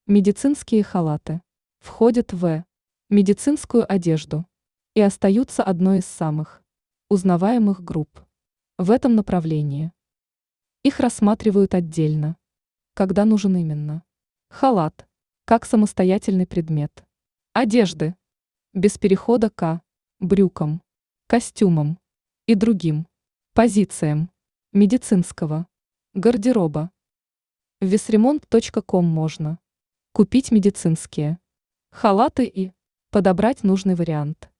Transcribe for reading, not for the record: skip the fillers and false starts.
Медицинские халаты входят в медицинскую одежду и остаются одной из самых узнаваемых групп в этом направлении. Их рассматривают отдельно, когда нужен именно халат, как самостоятельный предмет одежды, без перехода к брюкам, костюмам и другим позициям медицинского гардероба. В весремонт.ком можно купить медицинские халаты и подобрать нужный вариант.